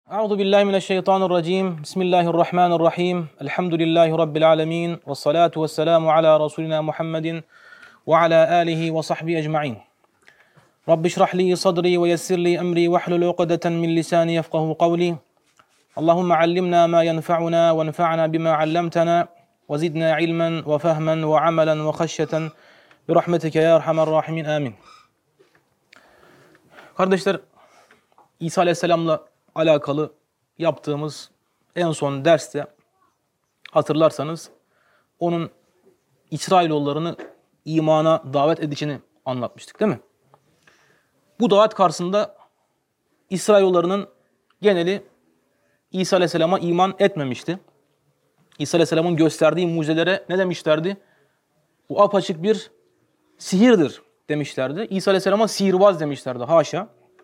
Euzu billahi mineşşeytanirracim. Bismillahirrahmanirrahim. Elhamdülillahi rabbil alamin ve salatu vesselamu ala rasulina Muhammedin ve ala alihi ve sahbihi ecmaîn. Rabbi şrah li sadri ve yessir li emri ve hlul ukdeten min lisani yefkahu kavli. Allahumme allimna ma yenfa'una ve enfa'na bima allamtana ve zidna ilmen ve fehmen ve amelen ve haşyeten bi rahmetike ya erhamer rahimin. Amin. Kardeşler, İsa Aleyhisselam'la alakalı yaptığımız en son derste hatırlarsanız onun İsrailoğullarını imana davet edişini anlatmıştık, değil mi? Bu davet karşısında İsrailoğullarının geneli İsa Aleyhisselam'a iman etmemişti. İsa Aleyhisselam'ın gösterdiği mucizelere ne demişlerdi? Bu apaçık bir sihirdir demişlerdi. İsa Aleyhisselam'a sihirbaz demişlerdi. Haşa.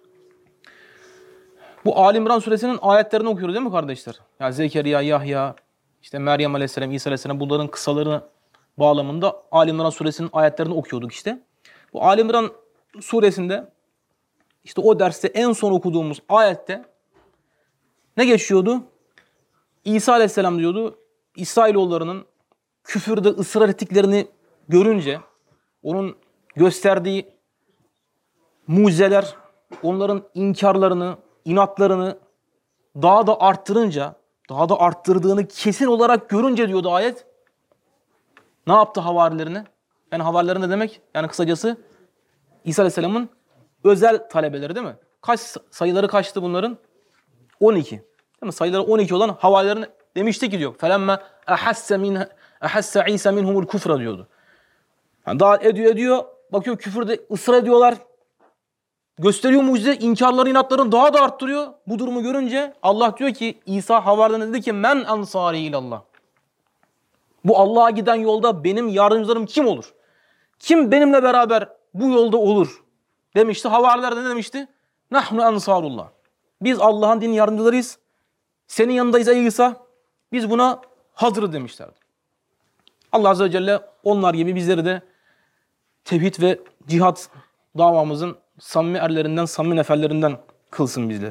Bu Ali İmran suresinin ayetlerini okuyoruz değil mi kardeşler? Ya Zekeriya, Yahya, işte Meryem Aleyhisselam, İsa Aleyhisselam, bunların kısalarını bağlamında Ali İmran suresinin ayetlerini okuyorduk işte. Bu Ali İmran suresinde işte o derste en son okuduğumuz ayette ne geçiyordu? İsa Aleyhisselam diyordu, İsrailoğullarının küfürde ısrar ettiklerini görünce onun gösterdiği mucizeler, onların inkarlarını, inatlarını daha da arttırınca, daha da arttırdığını kesin olarak görünce diyordu ayet. Ne yaptı havarilerini? Yani havarileri ne demek? Yani kısacası İsa Aleyhisselam'ın özel talebeleri değil mi? Sayıları kaçtı bunların? 12. Değil mi? Sayıları 12 olan havarilerin demişti ki diyor. فَلَمَّا اَحَسَّ İsa minhumul kufra diyordu. Yani daha ediyor. Bakıyor küfürde ısrar ediyorlar. Gösteriyor mucize, inkarları, inatlarını daha da arttırıyor. Bu durumu görünce Allah diyor ki İsa havarilerine dedi ki men ansari ilallah. Bu Allah'a giden yolda benim yardımcılarım kim olur? Kim benimle beraber bu yolda olur? Demişti. Havariler de ne demişti? Nahnu ansarullah. Biz Allah'ın din yardımcılarıyız. Senin yanındayız ey İsa. Biz buna hazırız demişlerdi. Allah Azze ve Celle onlar gibi bizleri de tevhid ve cihat davamızın samimi erlerinden, samimi neferlerinden kılsın bizleri.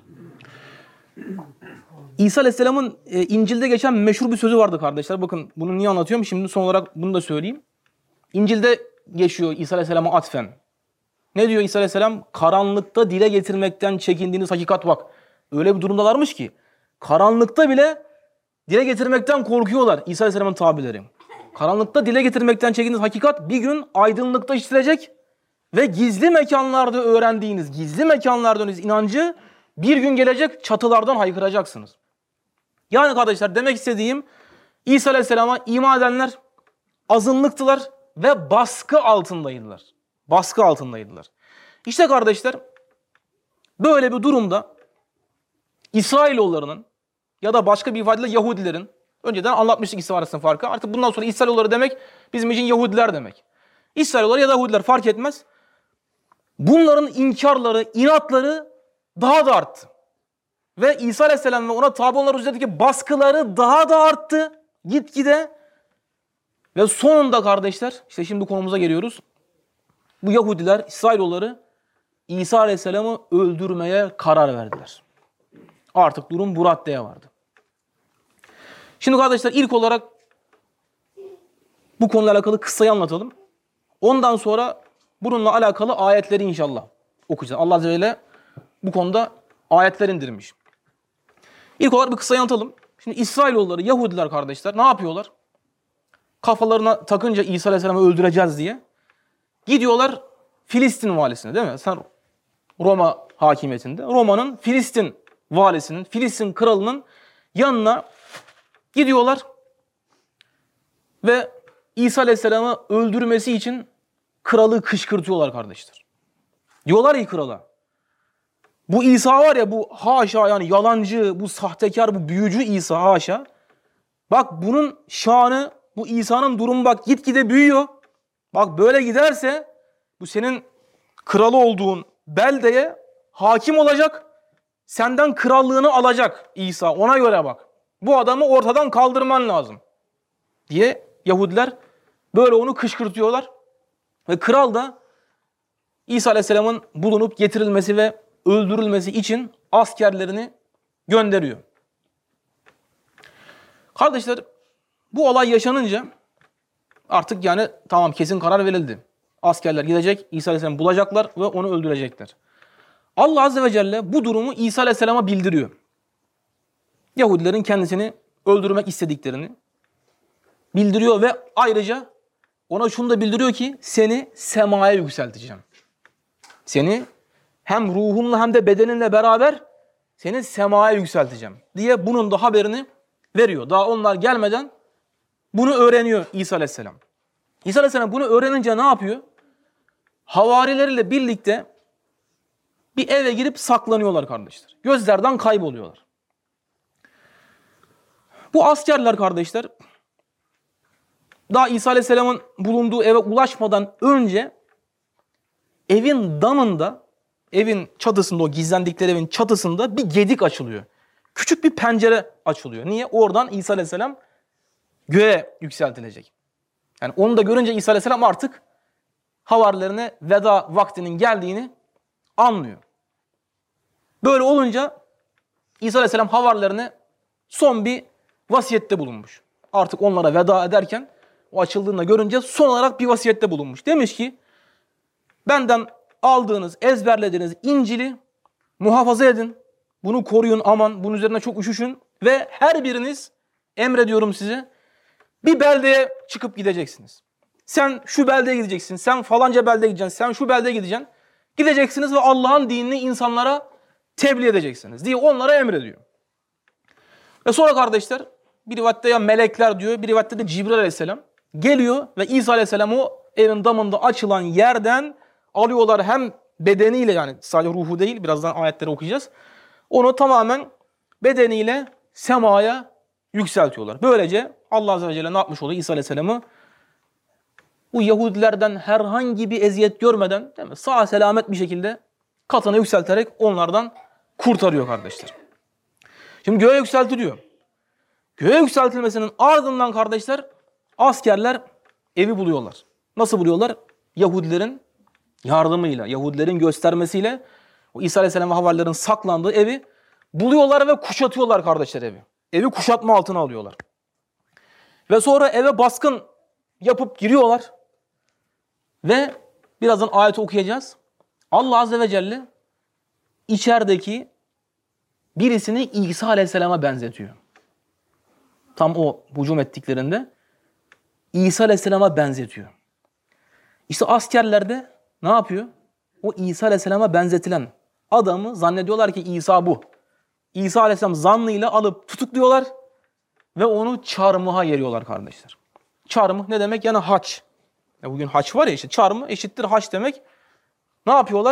İsa Aleyhisselam'ın İncil'de geçen meşhur bir sözü vardı kardeşler. Bakın bunu niye anlatıyorum? Şimdi son olarak bunu da söyleyeyim. İncil'de geçiyor İsa Aleyhisselam'a atfen. Ne diyor İsa Aleyhisselam? Karanlıkta dile getirmekten çekindiğiniz hakikat bak. Öyle bir durumdalarmış ki karanlıkta bile dile getirmekten korkuyorlar İsa Aleyhisselam'ın tabirleri. Karanlıkta dile getirmekten çekindiğiniz hakikat bir gün aydınlıkta işitilecek. Ve gizli mekanlarda öğrendiğiniz, gizli mekanlarda öğrendiğiniz inancı bir gün gelecek çatılardan haykıracaksınız. Yani kardeşler demek istediğim İsa Aleyhisselam'a iman edenler azınlıktılar ve baskı altındaydılar. Baskı altındaydılar. İşte kardeşler böyle bir durumda İsrailoğullarının ya da başka bir ifadeyle Yahudilerin, önceden anlatmıştık İsrail arasında farkı. Artık bundan sonra İsrailoğulları demek bizim için Yahudiler demek. İsrailoğulları ya da Yahudiler fark etmez. Bunların inkarları, inatları daha da arttı. Ve İsa Aleyhisselam ve ona tabi olanlar üzerindeki baskıları daha da arttı. Gitgide. Ve sonunda kardeşler, işte şimdi konumuza geliyoruz. Bu Yahudiler, İsrailoğulları İsa Aleyhisselam'ı öldürmeye karar verdiler. Artık durum bu raddeye vardı. Şimdi kardeşler ilk olarak bu konuyla alakalı kıssayı anlatalım. Ondan sonra bununla alakalı ayetleri inşallah okuyacağız. Allah Azze ve Celle bu konuda ayetler indirmiş. İlk olarak bir kıssayı anlatalım. Şimdi İsrailoğulları, Yahudiler kardeşler ne yapıyorlar? Kafalarına takınca İsa Aleyhisselam'ı öldüreceğiz diye gidiyorlar Filistin valisine değil mi? Sen Roma hakimiyetinde. Roma'nın Filistin valisinin, Filistin kralının yanına gidiyorlar ve İsa Aleyhisselam'ı öldürmesi için kralı kışkırtıyorlar kardeşler. Diyorlar ki krala, bu İsa var ya bu haşa yani yalancı, bu sahtekar, bu büyücü İsa haşa. Bak bunun şanı, bu İsa'nın durumu bak gitgide büyüyor. Bak böyle giderse bu senin kralı olduğun beldeye hakim olacak. Senden krallığını alacak İsa. Ona göre bak. Bu adamı ortadan kaldırman lazım diye Yahudiler böyle onu kışkırtıyorlar. Ve kral da İsa Aleyhisselam'ın bulunup getirilmesi ve öldürülmesi için askerlerini gönderiyor. Kardeşler, bu olay yaşanınca artık yani tamam, kesin karar verildi. Askerler gidecek, İsa Aleyhisselam'ı bulacaklar ve onu öldürecekler. Allah Azze ve Celle bu durumu İsa Aleyhisselam'a bildiriyor. Yahudilerin kendisini öldürmek istediklerini bildiriyor ve ayrıca ona şunu da bildiriyor ki seni semaya yükselteceğim. Seni hem ruhunla hem de bedeninle beraber seni semaya yükselteceğim diye bunun da haberini veriyor. Daha onlar gelmeden bunu öğreniyor İsa Aleyhisselam. İsa Aleyhisselam bunu öğrenince ne yapıyor? Havarileriyle birlikte bir eve girip saklanıyorlar kardeşler. Gözlerden kayboluyorlar. Bu askerler kardeşler daha İsa Aleyhisselam'ın bulunduğu eve ulaşmadan önce evin damında, evin çatısında, o gizlendikleri evin çatısında bir gedik açılıyor. Küçük bir pencere açılıyor. Niye? Oradan İsa Aleyhisselam göğe yükseltilecek. Yani onu da görünce İsa Aleyhisselam artık havarilerine veda vaktinin geldiğini anlıyor. Böyle olunca İsa Aleyhisselam havarilerine son bir vasiyette bulunmuş. Artık onlara veda ederken o açıldığında görünce son olarak bir vasiyette bulunmuş. Demiş ki benden aldığınız, ezberlediğiniz İncil'i muhafaza edin. Bunu koruyun, aman bunun üzerine çok üşüşün ve her biriniz, emrediyorum size, bir beldeye çıkıp gideceksiniz. Sen şu beldeye gideceksin, sen falanca beldeye gideceksin, sen şu beldeye gideceksin. Gideceksiniz ve Allah'ın dinini insanlara tebliğ edeceksiniz diye onlara emrediyor. Ve sonra kardeşler, bir rivayette ya melekler diyor, bir rivayette de Cibril Aleyhisselam geliyor ve İsa Aleyhisselam o evin damında açılan yerden alıyorlar, hem bedeniyle, yani sadece ruhu değil, birazdan ayetleri okuyacağız. Onu tamamen bedeniyle semaya yükseltiyorlar. Böylece Allah Azze ve Celle ne yapmış oluyor? İsa Aleyhisselam'ı bu Yahudilerden herhangi bir eziyet görmeden, değil mi, sağ selamet bir şekilde katına yükselterek onlardan kurtarıyor kardeşler. Şimdi göğe yükseltiliyor. Göğe yükseltilmesinin ardından kardeşler askerler evi buluyorlar. Nasıl buluyorlar? Yahudilerin yardımıyla, Yahudilerin göstermesiyle o İsa Aleyhisselam ve havarilerin saklandığı evi buluyorlar ve kuşatıyorlar kardeşler evi. Evi kuşatma altına alıyorlar. Ve sonra eve baskın yapıp giriyorlar. Ve birazdan ayeti okuyacağız. Allah Azze ve Celle içerideki birisini İsa Aleyhisselam'a benzetiyor. Tam o hücum ettiklerinde İsa Aleyhisselam'a benzetiyor. İşte askerler de ne yapıyor? O İsa Aleyhisselam'a benzetilen adamı zannediyorlar ki İsa bu. İsa Aleyhisselam zannıyla alıp tutukluyorlar ve onu çarmıha yeriyorlar kardeşler. Çarmıh ne demek? Yani haç. Ya bugün haç var ya, işte çarmıh eşittir haç demek. Ne yapıyorlar?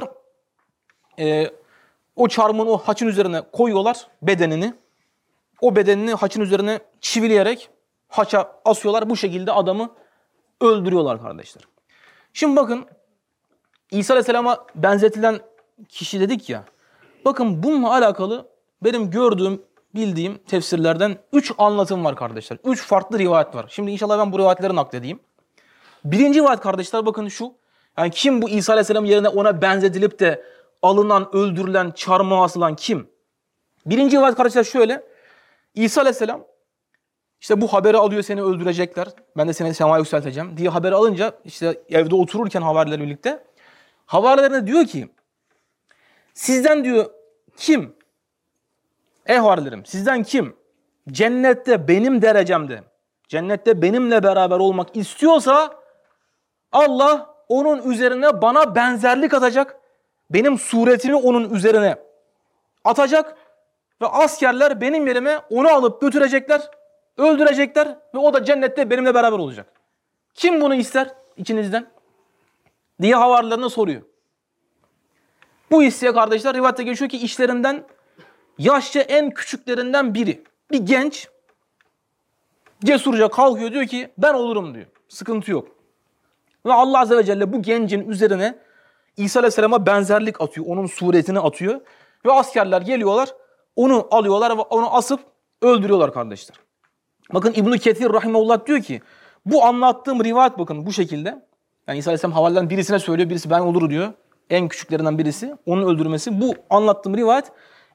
O çarmıhın, o haçın üzerine koyuyorlar bedenini. O bedenini haçın üzerine çivileyerek haça asıyorlar. Bu şekilde adamı öldürüyorlar kardeşler. Şimdi bakın, İsa Aleyhisselam'a benzetilen kişi dedik ya. Bakın bununla alakalı benim gördüğüm, bildiğim tefsirlerden 3 anlatım var kardeşler. 3 farklı rivayet var. Şimdi inşallah ben bu rivayetleri nakledeyim. Birinci rivayet kardeşler bakın şu. Yani kim bu İsa Aleyhisselam yerine ona benzetilip de alınan, öldürülen, çarmıha asılan kim? Birinci rivayet kardeşler şöyle. İsa Aleyhisselam işte bu haberi alıyor, seni öldürecekler, ben de seni semaya yükselteceğim diye haberi alınca işte evde otururken havarilerle birlikte havarilerine diyor ki sizden diyor kim? Ey havarilerim, sizden kim cennette benim derecemde, cennette benimle beraber olmak istiyorsa Allah onun üzerine bana benzerlik atacak, benim suretimi onun üzerine atacak ve askerler benim yerime onu alıp götürecekler, öldürecekler ve o da cennette benimle beraber olacak. Kim bunu ister içinizden? Diye havarilerine soruyor. Bu isteğe kardeşler rivayette geçiyor ki işlerinden yaşça en küçüklerinden biri, bir genç cesurca kalkıyor, diyor ki ben olurum diyor. Sıkıntı yok. Ve Allah Azze ve Celle bu gencin üzerine İsa Aleyhisselam'a benzerlik atıyor. Onun suretini atıyor. Ve askerler geliyorlar, onu alıyorlar ve onu asıp öldürüyorlar kardeşler. Bakın İbn-i Kethir Rahimahullah diyor ki bu anlattığım rivayet bakın bu şekilde. Yani İsa Aleyhisselam havarilerden birisine söylüyor, birisi ben olur diyor. En küçüklerinden birisi, onun öldürmesi. Bu anlattığım rivayet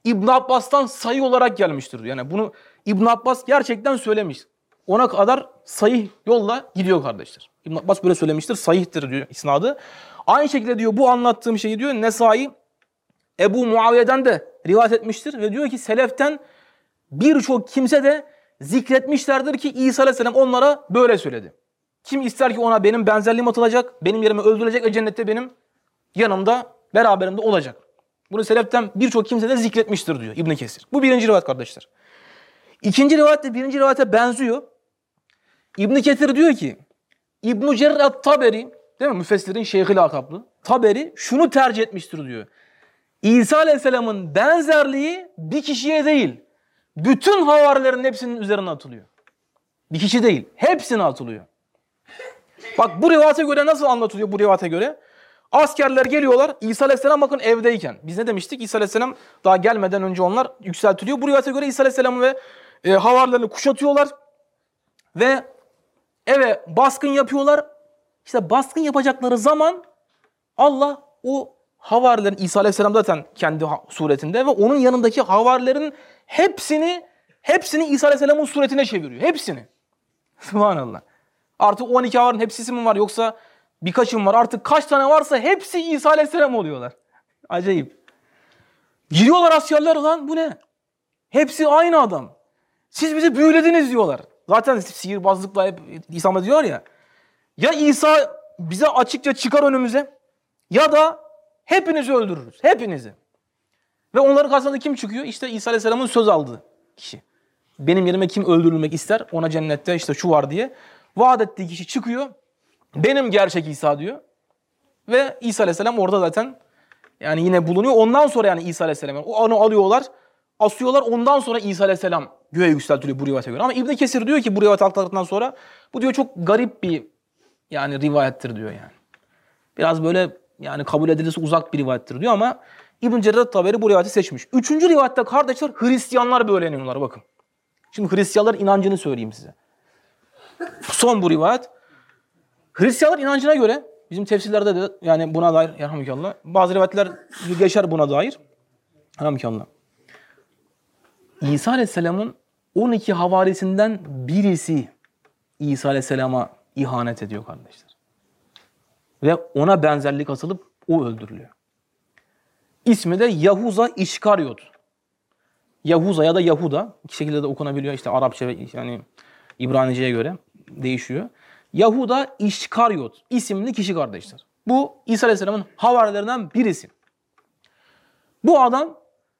İbn Abbas'tan sayı olarak gelmiştir diyor. Yani bunu İbn Abbas gerçekten söylemiş. Ona kadar sahih yolla gidiyor kardeşler. İbn Abbas böyle söylemiştir. Sahihtir diyor isnadı. Aynı şekilde diyor bu anlattığım şeyi diyor Nesai Ebu Muaviye'den de rivayet etmiştir ve diyor ki seleften birçok kimse de zikretmişlerdir ki İsa Aleyhisselam onlara böyle söyledi. Kim ister ki ona benim benzerliğim atılacak, benim yerime öldürülecek ve cennette benim yanımda, beraberimde olacak. Bunu seleften birçok kimse de zikretmiştir diyor İbn Kesir. Bu birinci rivayet kardeşler. İkinci rivayet de birinci rivayete benziyor. İbn Kesir diyor ki İbn-i Cerir et-Taberi, değil mi? Müfessirin şeyhi lakaplı. Taberi şunu tercih etmiştir diyor. İsa Aleyhisselam'ın benzerliği bir kişiye değil, bütün havarilerin hepsinin üzerine atılıyor. Bir kişi değil, hepsine atılıyor. Bak bu rivayete göre nasıl anlatılıyor bu rivayete göre? Askerler geliyorlar, İsa Aleyhisselam bakın evdeyken. Biz ne demiştik? İsa Aleyhisselam daha gelmeden önce onlar yükseltiliyor. Bu rivayete göre İsa Aleyhisselam'ı ve havarilerini kuşatıyorlar. Ve eve baskın yapıyorlar. İşte baskın yapacakları zaman Allah o havarilerin, İsa Aleyhisselam zaten kendi suretinde ve onun yanındaki havarilerin hepsini İsa Aleyhisselam'ın suretine çeviriyor. Hepsini. Subhanallah. Artık 12 havarinin hepsi mi var yoksa birkaçı mı var? Artık kaç tane varsa hepsi İsa Aleyhisselam oluyorlar. Acayip. Giriyorlar askerler lan bu ne? Hepsi aynı adam. Siz bizi büyülediniz diyorlar. Zaten sihirbazlıkla hep İsa'ma diyor ya. Ya İsa bize açıkça çıkar önümüze ya da hepinizi öldürürüz. Hepinizi. Ve onların karşısında kim çıkıyor? İşte İsa Aleyhisselam'ın söz aldığı kişi. Benim yerime kim öldürülmek ister? Ona cennette işte şu var diye. Vaat ettiği kişi çıkıyor. Benim gerçek İsa diyor. Ve İsa Aleyhisselam orada zaten yani yine bulunuyor. Ondan sonra yani İsa Aleyhisselam onu alıyorlar, asıyorlar. Ondan sonra İsa Aleyhisselam göğe yükseltiliyor bu rivayete göre. Ama İbn Kesir diyor ki bu rivayet aktardıktan sonra bu diyor çok garip bir yani rivayettir diyor yani. Biraz böyle yani kabul edilirse uzak bir rivayettir diyor ama İbn Cerir Taberi bu rivayeti seçmiş. Üçüncü rivayette kardeşler Hristiyanlar böyle inanıyorlar bakın. Şimdi Hristiyanların inancını söyleyeyim size. Son bu rivayet. Hristiyanlar inancına göre bizim tefsirlerde de yani buna dair yarhamdülillah bazı rivayetler geçer buna dair. Yarhamdülillah. İsa Aleyhisselam'ın 12 havarisinden birisi İsa Aleyhisselam'a ihanet ediyor kardeşler. Ve ona benzerlik asılıp o öldürülüyor. İsmi de Yahuza İşkaryot. Yahuza ya da Yahuda iki şekilde de okunabiliyor işte Arapça ve yani İbranice'ye göre değişiyor. Yahuda İşkaryot isimli kişi kardeşler. Bu İsa Aleyhisselam'ın havarilerinden birisi. Bu adam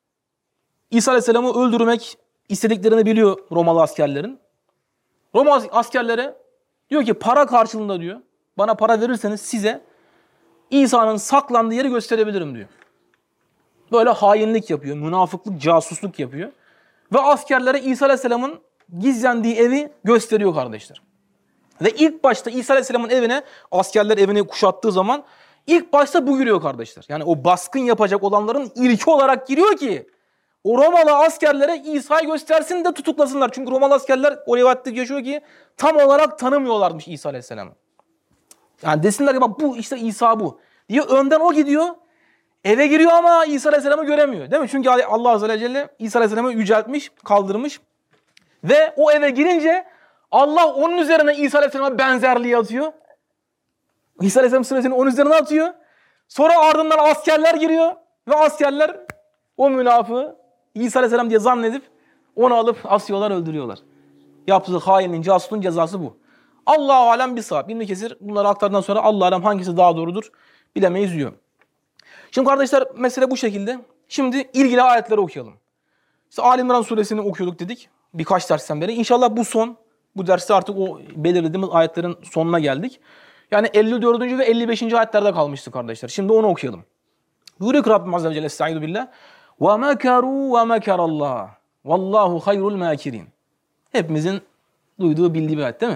İsa Aleyhisselam'ı öldürmek istediklerini biliyor Romalı askerlerin. Romalı askerlere diyor ki para karşılığında diyor bana para verirseniz size İsa'nın saklandığı yeri gösterebilirim diyor. Böyle hainlik yapıyor, münafıklık, casusluk yapıyor. Ve askerlere İsa Aleyhisselam'ın gizlendiği evi gösteriyor kardeşler. Ve ilk başta İsa Aleyhisselam'ın evine, askerler evini kuşattığı zaman ilk başta bu giriyor kardeşler. Yani o baskın yapacak olanların ilki olarak giriyor ki o Romalı askerlere İsa'yı göstersin de tutuklasınlar. Çünkü Romalı askerler o rivayette geçiyor ki tam olarak tanımıyorlarmış İsa Aleyhisselam'ı. Yani desinler ki bak bu işte İsa bu diye önden o gidiyor. Eve giriyor ama İsa Aleyhisselam'ı göremiyor. Değil mi? Çünkü Allah Azze ve Celle İsa Aleyhisselam'ı yüceltmiş, kaldırmış. Ve o eve girince Allah onun üzerine İsa Aleyhisselam'a benzerliği atıyor. İsa Aleyhisselam suresini onun üzerine atıyor. Sonra ardından askerler giriyor. Ve askerler o münafığı İsa Aleyhisselam diye zannedip onu alıp asıyorlar, öldürüyorlar. Yaptığı hainin, casusun cezası bu. Allah-u alem bisab. İbn Kesir bunları aktardıktan sonra Allah alem hangisi daha doğrudur bilemeyiz diyor. Şimdi kardeşler mesele bu şekilde. Şimdi ilgili ayetleri okuyalım. İşte Ali İmran suresini okuyorduk dedik. Birkaç dersten beri. İnşallah bu son. Bu derste artık o belirlediğimiz ayetlerin sonuna geldik. Yani 54. ve 55. ayetlerde kalmıştı kardeşler. Şimdi onu okuyalım. Buyuruyor ki Rabbim Azze ve Celle Estaizu billah. وَمَكَرُوا وَمَكَرَ اللّٰهِ وَاللّٰهُ خَيْرُ الْمَاكِرِينَ. Hepimizin duyduğu, bildiği bir ayet değil mi?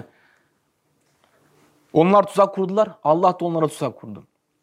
Onlar tuzak kurdular. Allah da onlara tuzak kurdu.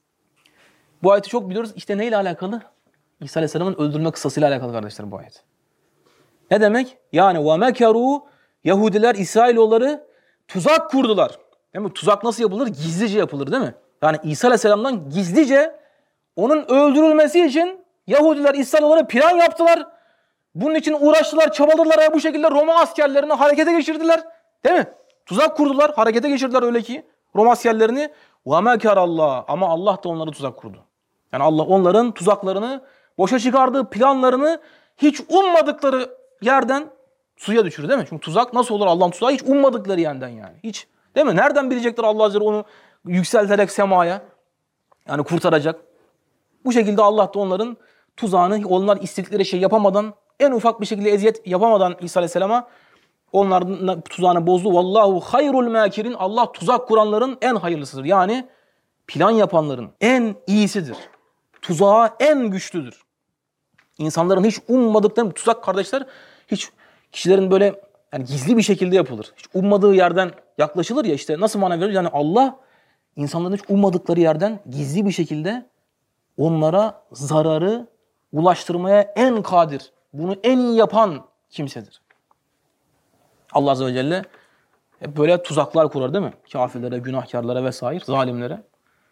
Bu ayeti çok biliyoruz. İşte neyle alakalı? İsa Aleyhisselam'ın öldürülme kıssasıyla alakalı kardeşler bu ayet. Ne demek? Yani وَمَكَرُوا Yahudiler, İsrailoğulları tuzak kurdular. Değil mi? Tuzak nasıl yapılır? Gizlice yapılır değil mi? Yani İsa Aleyhisselam'dan gizlice onun öldürülmesi için Yahudiler İsrailoğulları plan yaptılar. Bunun için uğraştılar, çabaladılar ve bu şekilde Roma askerlerini harekete geçirdiler. Değil mi? Tuzak kurdular, harekete geçirdiler öyle ki Roma askerlerini. وَمَكَرَ اللّٰهِ Ama Allah da onlara tuzak kurdu. Yani Allah onların tuzaklarını, boşa çıkardığı planlarını hiç ummadıkları yerden suya düşürür değil mi? Çünkü tuzak nasıl olur Allah'ın tuzağı? Hiç ummadıkları yerden yani. Hiç. Değil mi? Nereden bilecekler Allah Azze ve Celle onu yükselterek semaya? Yani kurtaracak. Bu şekilde Allah da onların tuzağını, onlar istedikleri şey yapamadan, en ufak bir şekilde eziyet yapamadan İsa Aleyhisselam'a onların tuzağını bozdu. Vallahu hayrul makirin. Allah tuzak kuranların en hayırlısıdır. Yani plan yapanların en iyisidir. Tuzağı en güçlüdür. İnsanların hiç ummadıkları tuzak kardeşler hiç kişilerin böyle yani gizli bir şekilde yapılır. Hiç ummadığı yerden yaklaşılır ya işte nasıl mana verir? Yani Allah insanların hiç ummadıkları yerden gizli bir şekilde onlara zararı ulaştırmaya en kadir. Bunu en iyi yapan kimsedir. Allah Azze ve Celle hep böyle tuzaklar kurar değil mi? Kafirlere, günahkarlara vesaire, zalimlere.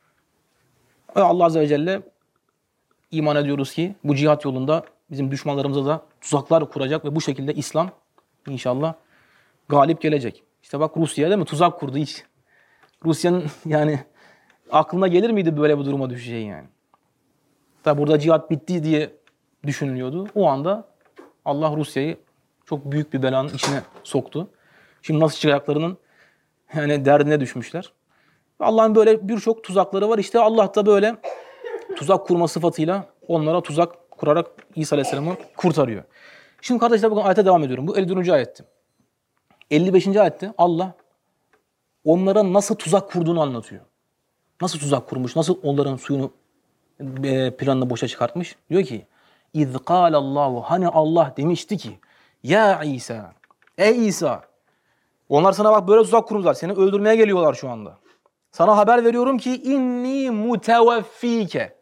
Ve Allah Azze ve Celle iman ediyoruz ki bu cihat yolunda bizim düşmanlarımıza da tuzaklar kuracak ve bu şekilde İslam inşallah galip gelecek. İşte bak Rusya değil mi? Tuzak kurdu hiç. Rusya'nın yani aklına gelir miydi böyle bir duruma düşeceği yani? Tabi burada cihat bitti diye düşünülüyordu. O anda Allah Rusya'yı çok büyük bir belanın içine soktu. Şimdi nasıl çıkacaklarının yani derdine düşmüşler. Allah'ın böyle birçok tuzakları var. İşte Allah da böyle tuzak kurma sıfatıyla onlara tuzak kurarak İsa Aleyhisselam'ı kurtarıyor. Şimdi kardeşler bakın ayete devam ediyorum. Bu 54. ayetti. 55. ayette Allah onlara nasıl tuzak kurduğunu anlatıyor. Nasıl tuzak kurmuş, nasıl onların suyunu planını boşa çıkartmış. Diyor ki İz kâlallahu hani Allah demişti ki ya İsa, ey İsa onlar sana bak böyle tuzak kurmuşlar. Seni öldürmeye geliyorlar şu anda. Sana haber veriyorum ki inni muteveffike.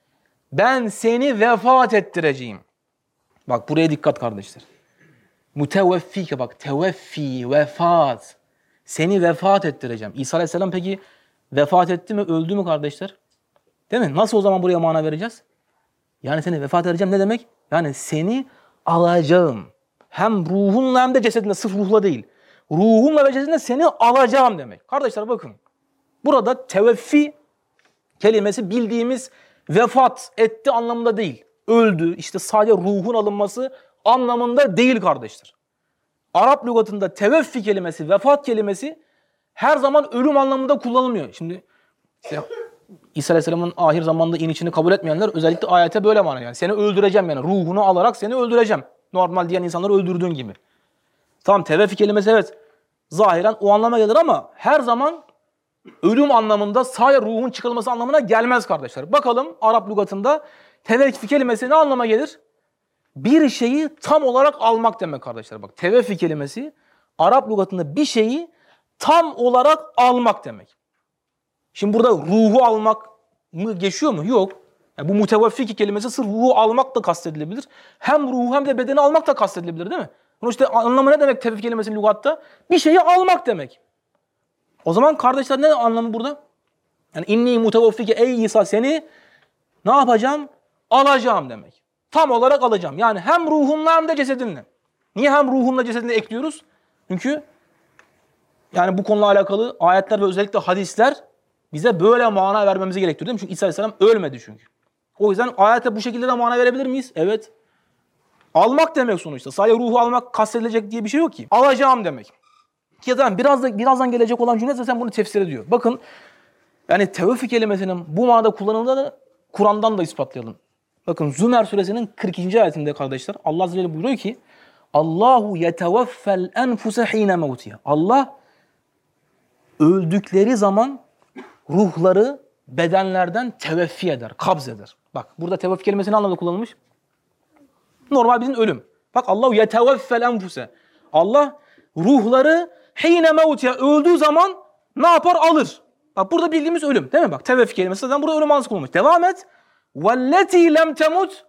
Ben seni vefat ettireceğim. Bak buraya dikkat kardeşler. Muteveffike bak teveffi, vefat. Seni vefat ettireceğim. İsa Aleyhisselam peki vefat etti mi, öldü mü kardeşler? Değil mi? Nasıl o zaman buraya mana vereceğiz? Yani seni vefat edeceğim ne demek? Yani seni alacağım. Hem ruhunla hem de cesedinle, sırf ruhla değil. Ruhunla ve cesedinle seni alacağım demek. Kardeşler bakın. Burada teveffi kelimesi bildiğimiz vefat etti anlamında değil. Öldü, işte sadece ruhun alınması anlamında değil kardeşler. Arap lügatında teveffi kelimesi, vefat kelimesi her zaman ölüm anlamında kullanılmıyor. Şimdi işte İsa Aleyhisselam'ın ahir zamanda inişini kabul etmeyenler özellikle ayete böyle mana yani. Seni öldüreceğim yani ruhunu alarak seni öldüreceğim. Normal diyen insanları öldürdüğün gibi. Tamam teveffi kelimesi evet zahiren o anlama gelir ama her zaman ölüm anlamında sadece ruhun çıkarılması anlamına gelmez kardeşler. Bakalım Arap lügatında teveffi kelimesi ne anlama gelir? Bir şeyi tam olarak almak demek kardeşler. Bak teveffi kelimesi Arap lügatında bir şeyi tam olarak almak demek. Şimdi burada ruhu almak mı geçiyor mu? Yok. Yani bu muteveffiki kelimesi sırf ruhu almak da kastedilebilir. Hem ruhu hem de bedeni almak da kastedilebilir değil mi? Bunun işte anlamı ne demek teveffik kelimesinin lügatta? Bir şeyi almak demek. O zaman kardeşler ne anlamı burada? Yani inni muteveffike ey İsa seni ne yapacağım? Alacağım demek. Tam olarak alacağım. Yani hem ruhunla hem de cesedinle. Niye hem ruhunla cesedinle ekliyoruz? Çünkü yani bu konuyla alakalı ayetler ve özellikle hadisler bize böyle mana vermemizi gerektiriyor değil mi? Çünkü İsa Aleyhisselam ölmedi çünkü. O yüzden ayete bu şekilde de mana verebilir miyiz? Evet. Almak demek sonuçta. Sadece ruhu almak kastedilecek diye bir şey yok ki. Alacağım demek. Ki zaten birazdan gelecek olan cümle zaten bunu tefsir ediyor. Bakın yani teveffi kelimesinin bu manada kullanıldığını Kur'an'dan da ispatlayalım. Bakın Zümer suresinin 42. ayetinde kardeşler Allah Azze ve Celle buyuruyor ki Allahu yeteveffel enfuse hine mevtiha. Allah öldükleri zaman ruhları bedenlerden teveffi eder, kabz eder. Bak burada teveffi kelimesi ne anlamda kullanılmış? Normal bizim ölüm. Bak Allahu yeteveffel enfuse. Allah ruhları hine mevtiha öldüğü zaman ne yapar? Alır. Bak burada bildiğimiz ölüm değil mi? Bak teveffi kelimesi zaten burada ölüm anlamında kullanılmış. Devam et. وَالَّتِي لَمْ تَمُتْ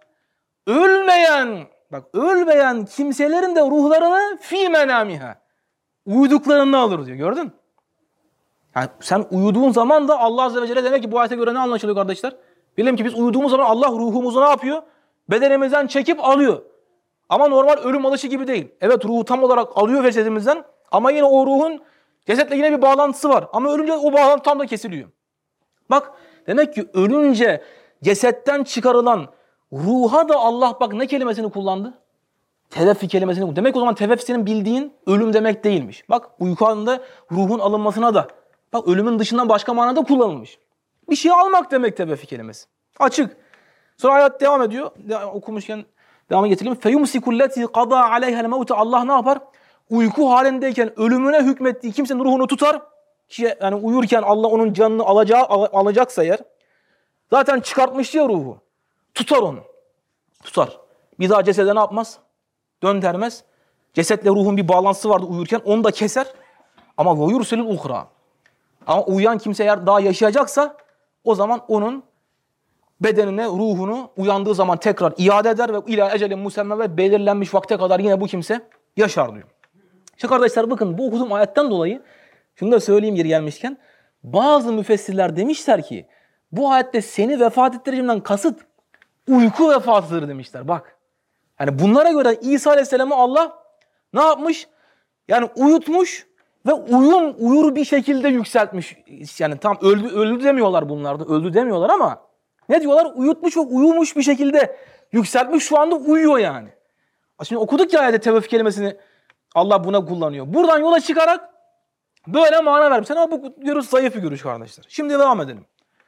ölmeyen kimselerin de ruhlarını fi menamiha uyuduklarında alır diyor. Gördün? Yani sen uyuduğun zaman da Allah Azze ve Celle demek ki bu ayete göre ne anlaşılıyor kardeşler? Bilelim ki biz uyuduğumuz zaman Allah ruhumuzu ne yapıyor? bedenimizden çekip alıyor. Ama normal ölüm alışı gibi değil. Evet ruhu tam olarak alıyor cesedimizden ama yine o ruhun cesetle yine bir bağlantısı var. Ama ölünce o bağlantı tam da kesiliyor. Bak demek ki ölünce cesetten çıkarılan ruha da Allah bak ne kelimesini kullandı? Teveffi kelimesini kullandı. Demek o zaman teveffi senin bildiğin ölüm demek değilmiş. Bak uyku halinde ruhun alınmasına da bak ölümün dışından başka manada kullanılmış. Bir şey almak demek teveffi kelimesi. Açık. Sonra ayet devam ediyor. Okumuşken devamı getirelim. Feyumsiku lleti qada aleyha'l mevte. Allah ne yapar? Uyku halindeyken ölümüne hükmettiği kimsenin ruhunu tutar. Yani uyurken Allah onun canını alacaksa eğer zaten çıkartmıştı ya ruhu. Tutar onu. Tutar. Bir daha cesede ne yapmaz? Döndürmez. Cesetle ruhun bir bağlantısı vardı uyurken onu da keser. Ama yursilul uhra. Ama uyuyan kimse eğer daha yaşayacaksa o zaman onun bedenine, ruhunu uyandığı zaman tekrar iade eder ve ila ecelin musemme ve belirlenmiş vakte kadar yine bu kimse yaşar diyor. İşte kardeşler bakın bu okuduğum ayetten dolayı şunu da söyleyeyim yeri gelmişken bazı müfessirler demişler ki bu ayette seni vefat ettireceğimden kasıt uyku vefatıdır demişler. Bak yani bunlara göre İsa Aleyhisselam'ı Allah ne yapmış? Yani uyutmuş ve uyur bir şekilde yükseltmiş. Yani tam öldü demiyorlar bunlarda. Öldü demiyorlar ama ne diyorlar? Uyutmuş ve uyumuş bir şekilde yükseltmiş. Şu anda uyuyor yani. Şimdi okuduk ya ayette teveffü kelimesini Allah buna kullanıyor. Buradan yola çıkarak böyle mana vermiş. Ama bu görüş zayıf bir görüş kardeşler. Şimdi devam edelim.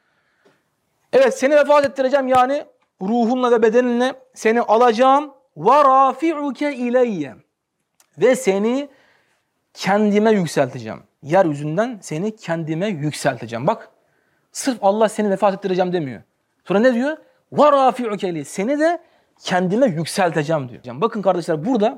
Evet seni vefat ettireceğim yani ruhunla ve bedeninle seni alacağım. وَرَافِعُكَ اِلَيَّ ve seni kendime yükselteceğim. Yeryüzünden seni kendime yükselteceğim. Bak sırf Allah seni vefat ettireceğim demiyor. Sonra ne diyor? وَرَافِعُكَ اِلَيَّ seni de kendime yükselteceğim diyor. Bakın kardeşler burada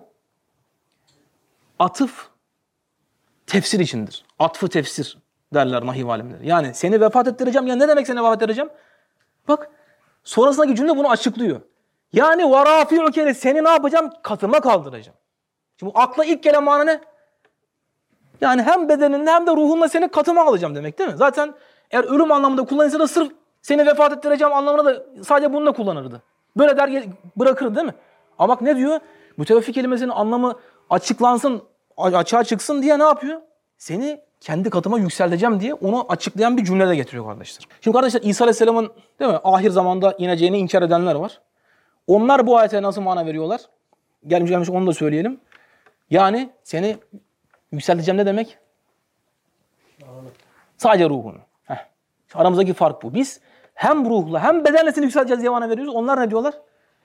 atıf tefsir içindir. Atfı tefsir derler nahiv alimleri. Yani seni vefat ettireceğim. Ya ne demek seni vefat ettireceğim? Bak sonrasındaki cümle bunu açıklıyor. Yani وَرَافِعُكَ seni ne yapacağım? Katıma kaldıracağım. Şimdi akla ilk gelen mana ne? Yani hem bedeninle hem de ruhunla seni katıma alacağım demek değil mi? Zaten eğer ölüm anlamında kullanılsa da sırf seni vefat ettireceğim anlamına da sadece bunu da kullanırdı. Böyle der bırakırdı değil mi? Ama bak ne diyor? Müteveffi kelimesinin anlamı açıklansın, açığa çıksın diye ne yapıyor? Seni kendi katıma yükselteceğim diye onu açıklayan bir cümle de getiriyor kardeşler. Şimdi kardeşler İsa Aleyhisselam'ın değil mi ahir zamanda ineceğini inkar edenler var. Onlar bu ayete nasıl mana veriyorlar? Gelmiş onu da söyleyelim. Yani seni yükselteceğim ne demek? Sadece ruhunu. Aramızdaki fark bu. Biz hem ruhla hem bedenle seni yükselteceğiz diye mana veriyoruz. Onlar ne diyorlar?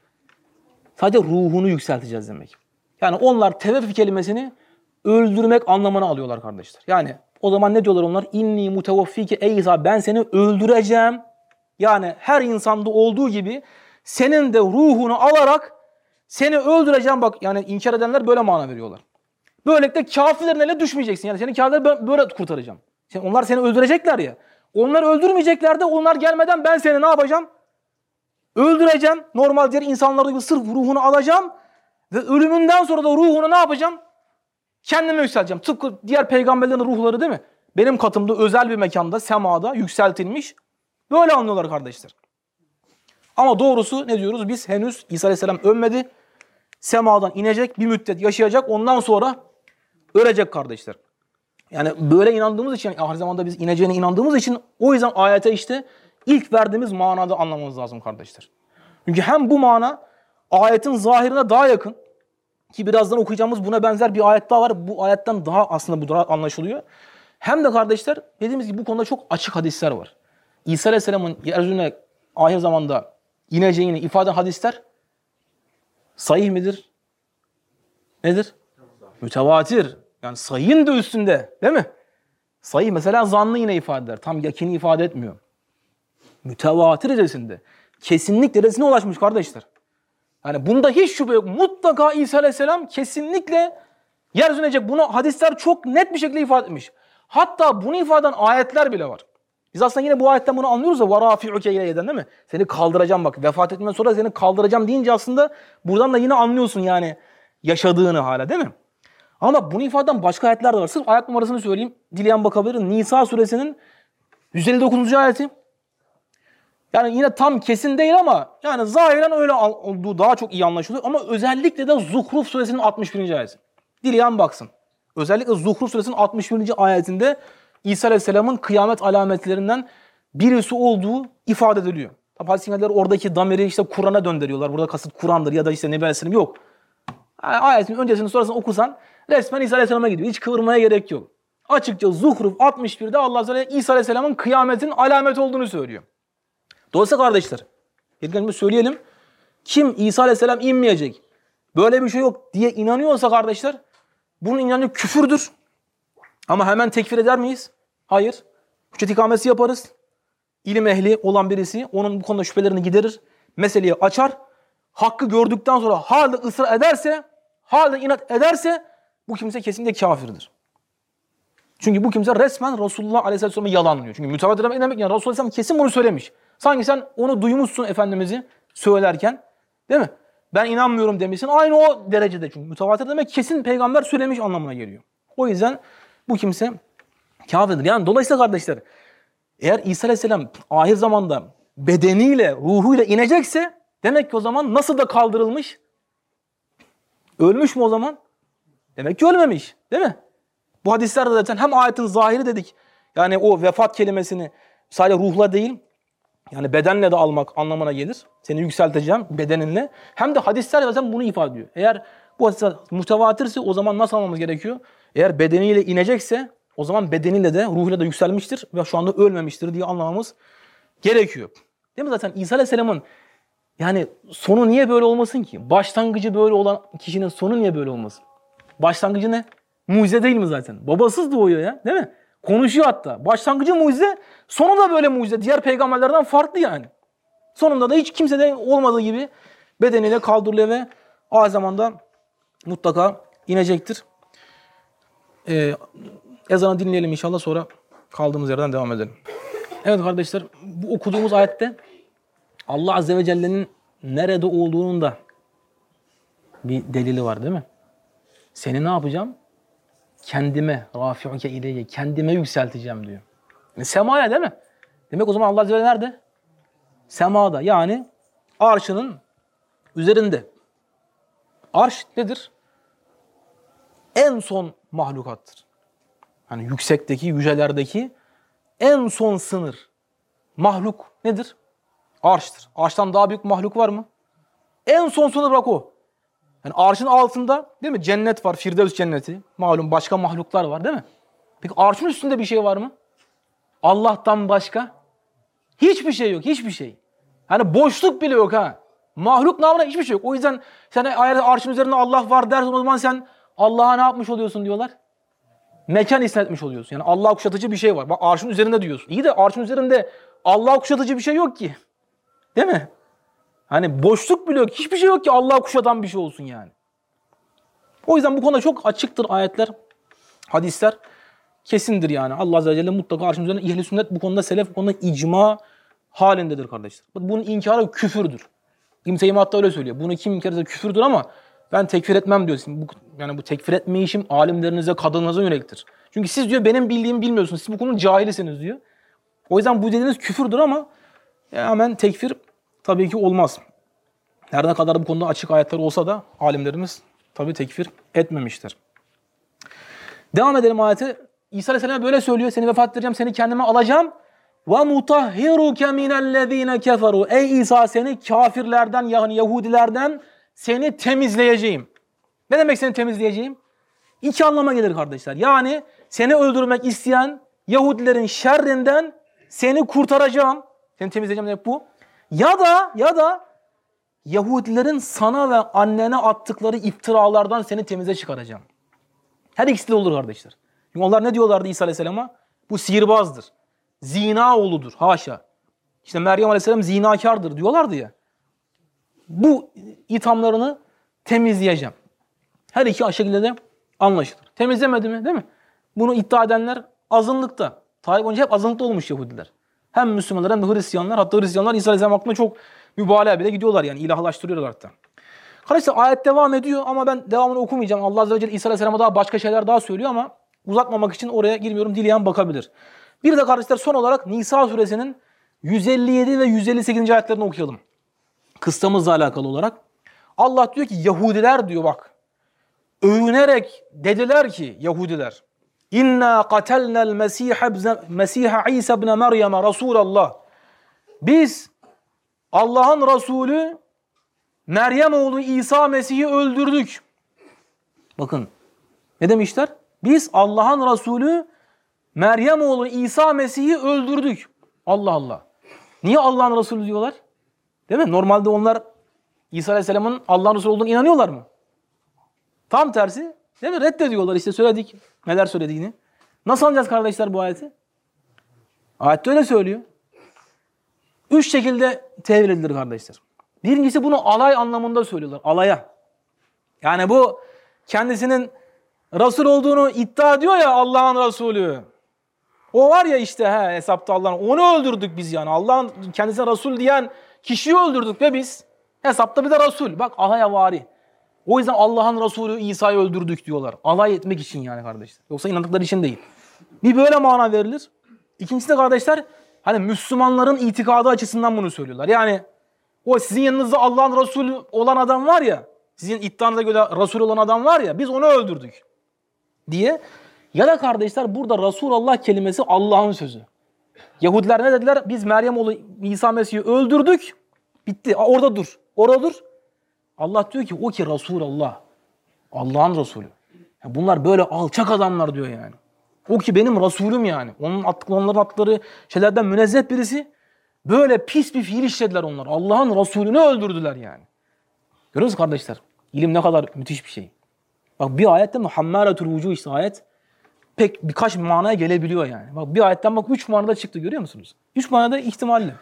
Sadece ruhunu yükselteceğiz demek. Yani onlar teveffü kelimesini öldürmek anlamına alıyorlar kardeşler. Yani o zaman ne diyorlar onlar? İnni muteveffike ey İsa ben seni öldüreceğim. Yani her insanda olduğu gibi senin de ruhunu alarak seni öldüreceğim. Bak yani inkar edenler böyle mana veriyorlar. Böylelikle kafirlerin eline düşmeyeceksin. Yani seni kafirleri böyle kurtaracağım. Yani onlar seni öldürecekler ya. Onlar öldürmeyecekler de onlar gelmeden ben seni ne yapacağım? Öldüreceğim. Normal diğer insanlarda gibi sırf ruhunu alacağım. Ve ölümünden sonra da ruhunu ne yapacağım? Kendime yükselteceğim. Tıpkı diğer peygamberlerin ruhları değil mi? Benim katımda özel bir mekanda, semada yükseltilmiş. Böyle anlıyorlar kardeşler. Ama doğrusu ne diyoruz? Biz henüz İsa Aleyhisselam ölmedi. Semadan inecek, bir müddet yaşayacak. Ondan sonra ölecek kardeşler. Yani böyle inandığımız için, ahir zamanda biz ineceğine inandığımız için o yüzden ayete işte ilk verdiğimiz manada anlamamız lazım kardeşler. Çünkü hem bu mana ayetin zahirine daha yakın ki birazdan okuyacağımız buna benzer bir ayet daha var. Bu ayetten daha aslında bu daha anlaşılıyor. Hem de kardeşler dediğimiz gibi bu konuda çok açık hadisler var. İsa Aleyhisselam'ın yeryüzüne ahir zamanda ineceğini ifade eden hadisler sahih midir? Nedir? Mütevatir. Yani sahih'in de üstünde değil mi? Sahih mesela zannı yine ifade eder. Tam yakini ifade etmiyor. Mütevatir derecesinde. Kesinlik derecesine ulaşmış kardeşler. Yani bunda hiç şüphe yok. Mutlaka İsa Aleyhisselam kesinlikle yeryüzüne inecek. Bunu hadisler çok net bir şekilde ifade etmiş. Hatta bunu ifade eden ayetler bile var. Biz aslında yine bu ayetten bunu anlıyoruz ya. وَرَافِعُكَ اِلَيَّden değil mi? Seni kaldıracağım bak. Vefat etmeden sonra seni kaldıracağım deyince aslında buradan da yine anlıyorsun yani yaşadığını hala değil mi? Ama bunu ifade eden başka ayetler de var. Sırf ayet numarasını söyleyeyim. Dileyen bakabilir. Nisa suresinin 159. ayeti. Yani yine tam kesin değil ama yani zahiren öyle olduğu daha çok iyi anlaşılıyor. Ama özellikle de Zuhruf suresinin 61. ayeti. Dileyen baksın. Özellikle Zuhruf suresinin 61. ayetinde İsa Aleyhisselam'ın kıyamet alametlerinden birisi olduğu ifade ediliyor. Tabi hadis-i oradaki damiri işte Kur'an'a döndürüyorlar. Burada kasıt Kur'an'dır ya da işte Nebi Aleyhisselam yok. Ayetin öncesini sonrasını okusan resmen İsa Aleyhisselam'a gidiyor. Hiç kıvırmaya gerek yok. Açıkça Zuhruf 61'de Allah Azze ve Celle İsa Aleyhisselam'ın kıyametin alameti olduğunu söylüyor. Dolayısıyla kardeşler, bir söyleyelim. Kim İsa Aleyhisselam inmeyecek, böyle bir şey yok diye inanıyorsa kardeşler, bunun inancı küfürdür. Ama hemen tekfir eder miyiz? Hayır. Hüccet ikamesi yaparız. İlim ehli olan birisi onun bu konuda şüphelerini giderir. Meseleyi açar. Hakkı gördükten sonra hala ısrar ederse, hala inat ederse bu kimse kesinlikle kafirdir. Çünkü bu kimse resmen Resulullah Aleyhisselam'ı yalanlıyor. Çünkü mütevatir demek yani Resulullah Aleyhisselam kesin bunu söylemiş. Sanki sen onu duymuşsun Efendimiz'i söylerken, değil mi? Ben inanmıyorum demişsin. Aynı o derecede çünkü. Mütevatir demek kesin peygamber söylemiş anlamına geliyor. O yüzden bu kimse kafirdir. Yani dolayısıyla kardeşler, eğer İsa Aleyhisselam ahir zamanda bedeniyle, ruhuyla inecekse demek ki o zaman nasıl da kaldırılmış? Ölmüş mü o zaman? Demek ki ölmemiş. Değil mi? Bu hadislerde zaten hem ayetin zahiri dedik. Yani o vefat kelimesini sadece ruhla değil, yani bedenle de almak anlamına gelir. Seni yükselteceğim bedeninle. Hem de hadisler zaten bunu ifade ediyor. Eğer bu hadisler mutevatirse o zaman nasıl almamız gerekiyor? Eğer bedeniyle inecekse o zaman bedeniyle de ruhuyla da yükselmiştir ve şu anda ölmemiştir diye anlamamız gerekiyor. Değil mi zaten İsa Aleyhisselam'ın yani sonu niye böyle olmasın ki? Başlangıcı böyle olan kişinin sonu niye böyle olmasın? Başlangıcı ne? Mucize değil mi zaten? Babasız doğuyor ya, değil mi? Konuşuyor hatta. Başlangıcı mucize, sonu da böyle mucize. Diğer peygamberlerden farklı yani. Sonunda da hiç kimsede olmadığı gibi bedeniyle kaldırılıyor ve o zamanda mutlaka inecektir. Ezanı dinleyelim inşallah, sonra kaldığımız yerden devam edelim. Evet kardeşler, bu okuduğumuz ayette Allah Azze ve Celle'nin nerede olduğunun da bir delili var değil mi? Seni ne yapacağım? Kendime, rafi'uke ileyye, kendime yükselteceğim diyor. Semaya değil mi? Demek o zaman Allah Azze ve Celle nerede? Semada, yani arşının üzerinde. Arş nedir? En son mahlukattır. Yani yüksekteki, yücelerdeki en son sınır. Mahluk nedir? Arştır. Arştan daha büyük mahluk var mı? En son sınır bak o. Yani arşın altında değil mi? Cennet var, Firdevs cenneti. Malum başka mahluklar var değil mi? Peki arşın üstünde bir şey var mı? Allah'tan başka hiçbir şey yok, hiçbir şey. Hani boşluk bile yok ha. Mahluk namına hiçbir şey yok. O yüzden sen eğer arşın üzerinde Allah var dersen o zaman sen Allah'a ne yapmış oluyorsun diyorlar? Mekan isnetmiş oluyorsun. Yani Allah'ı kuşatıcı bir şey var. Bak arşın üzerinde diyorsun. İyi de arşın üzerinde Allah'ı kuşatıcı bir şey yok ki. Değil mi? Hani boşluk bile yok. Hiçbir şey yok ki Allah'ı kuşatan bir şey olsun yani. O yüzden bu konuda çok açıktır ayetler, hadisler. Kesindir yani. Allah Azze ve Celle mutlaka arşın üzerinde, ehli sünnet bu konuda, selef bu konuda icma halindedir kardeşler. Bunun inkarı küfürdür. İbn-i Teymiye hatta öyle söylüyor. Bunu kim inkar etse küfürdür ama ben tekfir etmem diyor. Yani bu tekfir etme işim alimlerinize, kadınlarınıza yöneliktir. Çünkü siz diyor benim bildiğimi bilmiyorsunuz. Siz bu konunun cahilisiniz diyor. O yüzden bu dediğiniz küfürdür ama hemen tekfir tabii ki olmaz. Her ne kadar bu konuda açık ayetler olsa da alimlerimiz tabii tekfir etmemiştir. Devam edelim ayete. İsa Aleyhisselam böyle söylüyor. Seni vefat edeceğim, seni kendime alacağım. وَمُطَهِّرُكَ مِنَ الَّذ۪ينَ كَفَرُوا Ey İsa, seni kafirlerden, yani Yahudilerden seni temizleyeceğim. Ne demek seni temizleyeceğim? İki anlama gelir kardeşler. Yani seni öldürmek isteyen Yahudilerin şerrinden seni kurtaracağım. Seni temizleyeceğim demek bu. Ya da Yahudilerin sana ve annene attıkları iftiralardan seni temize çıkaracağım. Her ikisi de olur kardeşler. Çünkü onlar ne diyorlardı İsa Aleyhisselam'a? Bu sihirbazdır. Zina oğludur. Haşa. İşte Meryem Aleyhisselam zinakardır diyorlardı ya. Bu ithamlarını temizleyeceğim. Her iki şekilde de anlaşılır. Temizlemedi mi? Değil mi? Bunu iddia edenler azınlıkta. Tarih boyunca hep azınlıkta olmuş Yahudiler. Hem Müslümanlar hem de Hristiyanlar. Hatta Hristiyanlar İsa Aleyhisselam hakkında çok mübalağa bile gidiyorlar yani. İlahlaştırıyorlar hatta. Kardeşler ayet devam ediyor ama ben devamını okumayacağım. Allah Azze ve Celle İsa Aleyhisselam'a daha başka şeyler daha söylüyor ama uzatmamak için oraya girmiyorum. Dileyen bakabilir. Bir de kardeşler son olarak Nisa suresinin 157 ve 158. ayetlerini okuyalım. Kıssamızla alakalı olarak. Allah diyor ki Yahudiler diyor bak. Övünerek dediler ki Yahudiler. İnna qatelnel Mesiha İsa ibn Meryem Resulallah. Biz Allah'ın Resulü Meryem oğlu İsa Mesih'i öldürdük. Bakın ne demişler? Biz Allah'ın Resulü Meryem oğlu İsa Mesih'i öldürdük. Allah Allah. Niye Allah'ın Resulü diyorlar? Değil mi? Normalde onlar İsa Aleyhisselam'ın Allah'ın Resulü olduğunu inanıyorlar mı? Tam tersi. Değil mi? Reddediyorlar işte söyledik. Neler söylediğini. Nasıl anlayacağız kardeşler bu ayeti? Ayette öyle söylüyor. 3 şekilde tevil edilir kardeşler. Birincisi bunu alay anlamında söylüyorlar. Alaya. Yani bu kendisinin Resul olduğunu iddia ediyor ya Allah'ın Resulü. O var ya işte hesapta Allah'ın. Onu öldürdük biz yani. Allah'ın kendisine Resul diyen kişiyi öldürdük ve biz hesapta bir de Resul. Bak alaya vari. O yüzden Allah'ın Resulü İsa'yı öldürdük diyorlar. Alay etmek için yani kardeşler. Yoksa inandıkları için değil. Bir böyle mana verilir. İkincisi de kardeşler hani Müslümanların itikadı açısından bunu söylüyorlar. Yani o sizin yanınızda Allah'ın Resulü olan adam var ya, sizin iddianıza göre Resul olan adam var ya, biz onu öldürdük diye. Ya da kardeşler burada Resulullah kelimesi Allah'ın sözü. Yahudiler ne dediler? Biz Meryem oğlu İsa Mesih'i öldürdük. Bitti. Orada dur. Orada dur. Allah diyor ki o ki Resulullah. Allah'ın Resulü. Bunlar böyle alçak adamlar diyor yani. O ki benim Resulüm yani. Onların attıkları şeylerden münezzeh birisi. Böyle pis bir fiil işlediler onlar. Allah'ın Resulünü öldürdüler yani. Görüyor musunuz kardeşler? İlim ne kadar müthiş bir şey. Bak bir ayette Muhammedatul vucuh işte ayet pek birkaç manaya gelebiliyor yani. Bak bir ayetten bak 3 manada çıktı görüyor musunuz? 3 manada ihtimalli.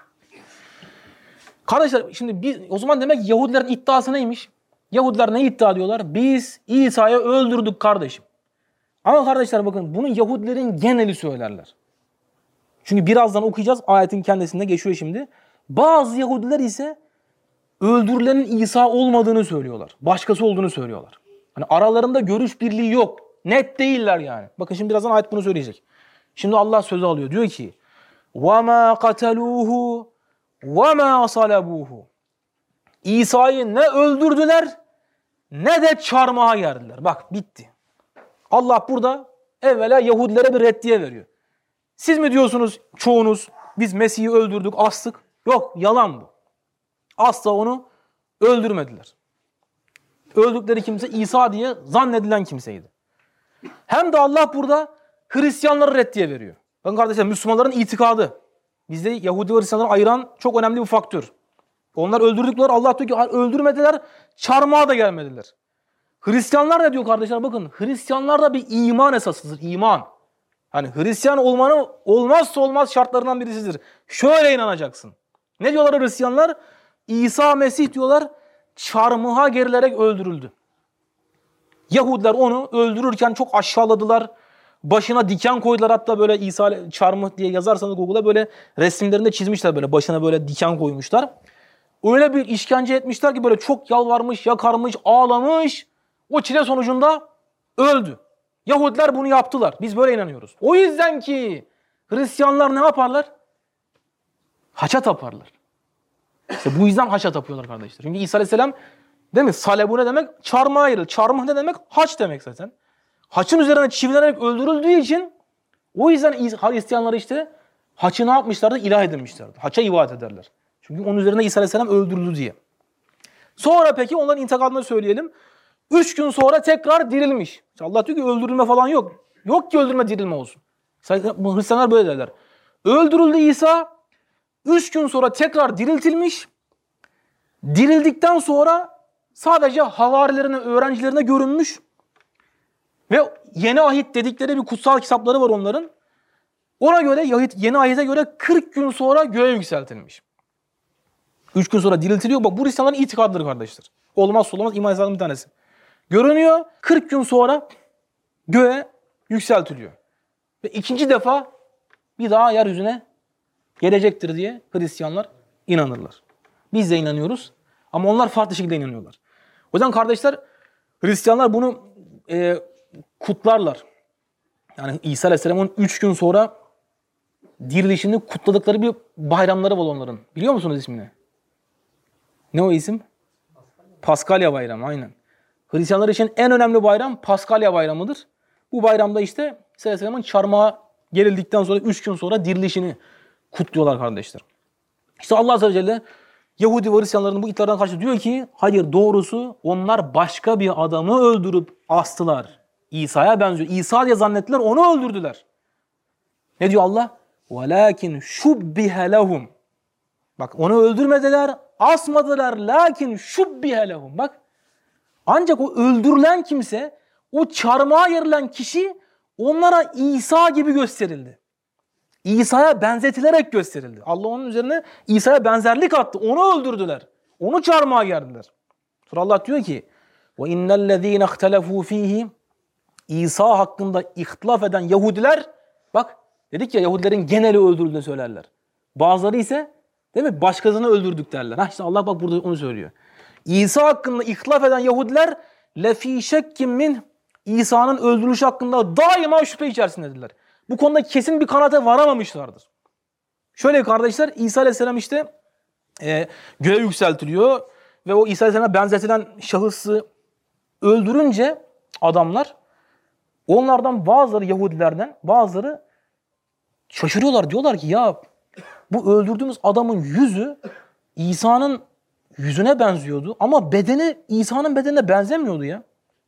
Kardeşler şimdi o zaman demek Yahudilerin iddiası neymiş? Yahudiler ne iddia ediyorlar? Biz İsa'yı öldürdük kardeşim. Ama kardeşler bakın bunu Yahudilerin geneli söylerler. Çünkü birazdan okuyacağız ayetin kendisinde geçiyor şimdi. Bazı Yahudiler ise öldürülenin İsa olmadığını söylüyorlar. Başkası olduğunu söylüyorlar. Hani aralarında görüş birliği yok. Net değiller yani. Bakın şimdi birazdan ayet bunu söyleyecek. Şimdi Allah sözü alıyor. Diyor ki وَمَا قَتَلُوهُ وَمَا صَلَبُوهُ İsa'yı ne öldürdüler ne de çarmıha gerdiler. Bak bitti. Allah burada evvela Yahudilere bir reddiye veriyor. Siz mi diyorsunuz çoğunuz biz Mesih'i öldürdük, astık? Yok yalan bu. Asla onu öldürmediler. Öldükleri kimse İsa diye zannedilen kimseydi. Hem de Allah burada Hristiyanları reddiye veriyor. Bakın kardeşler Müslümanların itikadı. Bizde Yahudi ve Hristiyanları ayıran çok önemli bir faktör. Onlar öldürdükleri Allah diyor ki öldürmediler, çarmıha da gelmediler. Hristiyanlar ne diyor kardeşler? Bakın Hristiyanlar da bir iman esasıdır. İman. Hani Hristiyan olmanın olmazsa olmaz şartlarından birisidir. Şöyle inanacaksın. Ne diyorlar Hristiyanlar? İsa Mesih diyorlar çarmıha gerilerek öldürüldü. Yahudiler onu öldürürken çok aşağıladılar. Başına diken koydular hatta böyle İsa çarmıh diye yazarsanız Google'a böyle resimlerinde çizmişler böyle başına böyle diken koymuşlar. Öyle bir işkence etmişler ki böyle çok yalvarmış, yakarmış, ağlamış. O çile sonucunda öldü. Yahudiler bunu yaptılar. Biz böyle inanıyoruz. O yüzden ki Hristiyanlar ne yaparlar? Haça taparlar. İşte bu yüzden haça tapıyorlar kardeşler. Çünkü İsa Aleyhisselam değil mi? Salebu ne demek? Çarmıha ayrılır. Çarmıh ne demek? Haç demek zaten. Haçın üzerine çivilenerek öldürüldüğü için o yüzden Hristiyanlar işte haçı ne yapmışlardı? İlah edinmişlerdi. Haça ibadet ederler. Çünkü onun üzerine İsa Aleyhisselam öldürüldü diye. Sonra peki onların intikalını söyleyelim. 3 gün sonra tekrar dirilmiş. Allah diyor ki öldürülme falan yok. Yok ki öldürme dirilme olsun. Hristiyanlar böyle derler. Öldürüldü İsa. 3 gün sonra tekrar diriltilmiş. Dirildikten sonra sadece havarilerine, öğrencilerine görünmüş. Ve yeni ahit dedikleri bir kutsal kitapları var onların. Ona göre yeni ahite göre 40 gün sonra göğe yükseltilmiş. 3 gün sonra diriltiliyor. Bak bu Hristiyanların itikadıdır kardeşler. Olmazsa olmaz iman esasının bir tanesi. Görünüyor 40 gün sonra göğe yükseltiliyor. Ve ikinci defa bir daha yeryüzüne gelecektir diye Hristiyanlar inanırlar. Biz de inanıyoruz ama onlar farklı şekilde inanıyorlar. O yüzden kardeşler Hristiyanlar bunu kutlarlar. Yani İsa Aleyhisselam'ın 3 gün sonra dirilişini kutladıkları bir bayramları var onların. Biliyor musunuz ismini? Ne o isim? Paskalya bayramı, aynen. Hristiyanlar için en önemli bayram Paskalya bayramıdır. Bu bayramda işte İsa Aleyhisselam'ın çarmıha gerildikten sonra 3 gün sonra dirilişini kutluyorlar kardeşler. İşte Allah Azze ve Celle Yahudi ve Hristiyanların bu iddialarına karşı diyor ki hayır, doğrusu onlar başka bir adamı öldürüp astılar. İsa'ya benziyor. İsa diye zannettiler, onu öldürdüler. Ne diyor Allah? وَلَاكِنْ شُبِّهَ لَهُمْ. Bak, onu öldürmediler, asmadılar. Lakin şubbihe lehum. Bak, ancak o öldürülen kimse, o çarmıha yerilen kişi onlara İsa gibi gösterildi. İsa'ya benzetilerek gösterildi. Allah onun üzerine İsa'ya benzerlik attı. Onu öldürdüler. Onu çarmıha gerdiler. Sonra Allah diyor ki وَاِنَّ الَّذ۪ينَ اخْتَلَفُوا ف۪يهِ. İsa hakkında ihtilaf eden Yahudiler, bak dedik ya, Yahudilerin geneli öldürüldüğünü söylerler. Bazıları ise değil mi, başkasını öldürdük derler. İşte Allah bak burada onu söylüyor. İsa hakkında ihtilaf eden Yahudiler lefî şekkim min. İsa'nın öldürülüşü hakkında daima şüphe içerisindedirler. Bu konuda kesin bir kanaate varamamışlardır. Şöyle kardeşler, İsa Aleyhisselam işte göğe yükseltiliyor ve o İsa Aleyhisselam'a benzetilen şahısı öldürünce adamlar, onlardan bazıları, Yahudilerden bazıları şaşırıyorlar. Diyorlar ki ya bu öldürdüğümüz adamın yüzü İsa'nın yüzüne benziyordu ama bedeni İsa'nın bedenine benzemiyordu ya.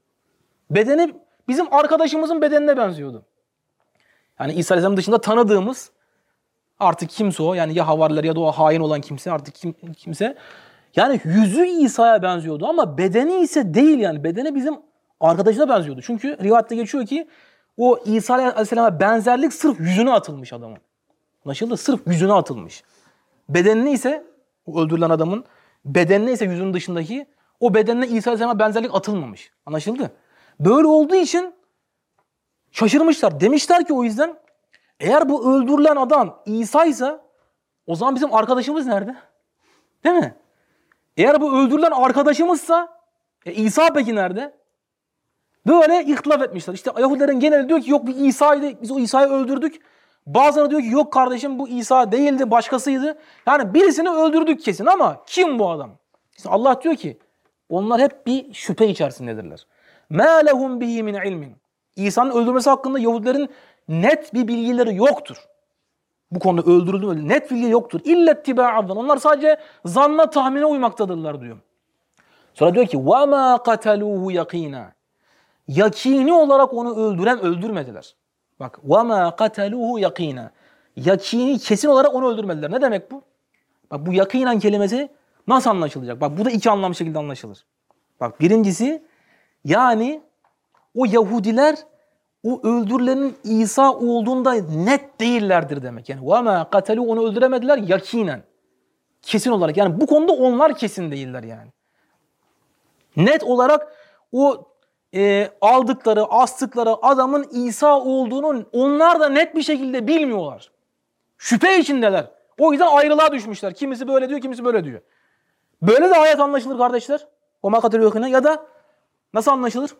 Bedeni bizim arkadaşımızın bedenine benziyordu. Yani İsa Aleyhisselam dışında tanıdığımız artık kimse o, yani ya havariler ya da o hain olan kimse, artık kimse. Yani yüzü İsa'ya benziyordu ama bedeni ise değil yani. Bedeni bizim arkadaşına benziyordu. Çünkü rivayette geçiyor ki o İsa Aleyhisselam'a benzerlik sırf yüzüne atılmış adamın. Anlaşıldı? Sırf yüzüne atılmış. Bedenine ise, o öldürülen adamın bedenine ise yüzünün dışındaki o bedenine İsa Aleyhisselam'a benzerlik atılmamış. Anlaşıldı? Böyle olduğu için şaşırmışlar. Demişler ki o yüzden eğer bu öldürülen adam İsa ise o zaman bizim arkadaşımız nerede? Değil mi? Eğer bu öldürülen arkadaşımızsa İsa peki nerede? Böyle ihtilaf etmişler. İşte Yahudilerin geneli diyor ki yok, bir İsa'ydı, biz o İsa'yı öldürdük. Bazıları diyor ki yok kardeşim, bu İsa değildi, başkasıydı. Yani birisini öldürdük kesin ama kim bu adam? İşte Allah diyor ki onlar hep bir şüphe içerisindedirler. مَا لَهُمْ بِهِ مِنْ عِلْمٍ. İsa'nın öldürmesi hakkında Yahudilerin net bir bilgileri yoktur. Bu konuda öldürüldü, net bilgi yoktur. İlla ittiba'adan. Onlar sadece zanna, tahmine uymaktadırlar diyor. Sonra diyor ki وَمَا قَتَلُوهُ يَقِينًا. Yakini olarak onu öldürmediler. Bak وَمَا قَتَلُوهُ يَقِينًا. Yakini, kesin olarak onu öldürmediler. Ne demek bu? Bak bu yakinen kelimesi nasıl anlaşılacak? Bak bu da iki anlamlı şekilde anlaşılır. Bak birincisi, yani o Yahudiler o öldürülenin İsa olduğunda net değillerdir demek. Yani وَمَا قَتَلُوا, onu öldüremediler yakinen. Kesin olarak. Yani bu konuda onlar kesin değiller yani. Net olarak o aldıkları, astıkları adamın İsa olduğunu onlar da net bir şekilde bilmiyorlar. Şüphe içindeler. O yüzden ayrılığa düşmüşler. Kimisi böyle diyor, kimisi böyle diyor. Böyle de ayet anlaşılır kardeşler. وَمَا قَتَلُوا يَقِينًا. Ya da nasıl anlaşılır?